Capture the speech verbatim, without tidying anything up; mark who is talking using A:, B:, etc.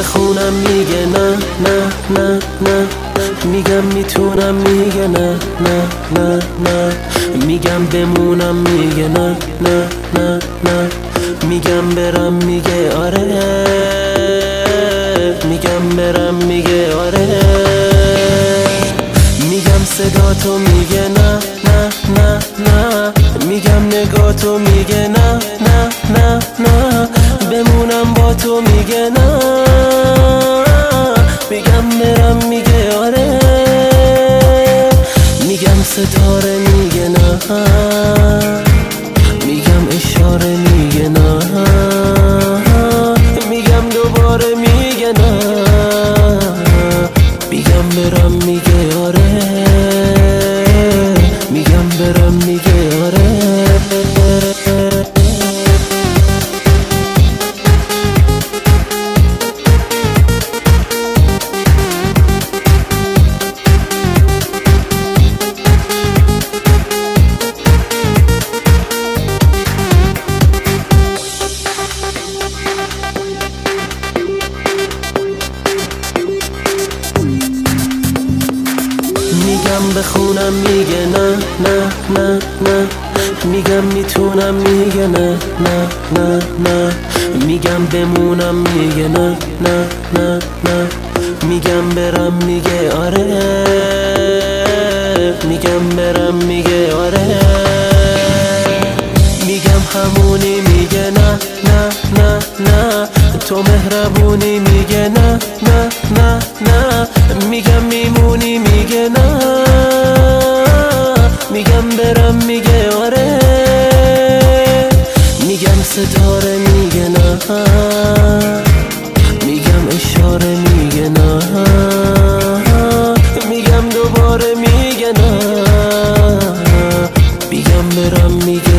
A: بخونم میگه نه نه نه نه، میگم میتونم میگه نه نه نه نه، میگم بمونم میگه نه نه نه نه، میگم برم میگه آره، میگم برم میگه آره، میگم صدا تو میگه نه نه نه نه، میگم نگاه تو میگه نه نه نه نه، بمونم با تو میگه نه، میگم برم میگه آره، میگم ستاره میگه نه، میگم اشاره میگه نه، میگم دوباره میگه نه، میگم برم میگه آره، میگم برم میگه آره. میگم بخونم میگه نه نه نه نه، میگم میتونم میگه نه نه نه نه، میگم بمونم میگه نه نه نه نه، میگم برم میگه آره، میگم برم میگه آره، میگم همونی میگه نه نه نه نه، تو مهربونی میگه نه نه نه نه، میگم میمونی میگه نه، میگم برم میگه آره، میگم ستاره میگه نه، میگم اشاره میگه نه، میگم دوباره میگه نه، میگم برم میگه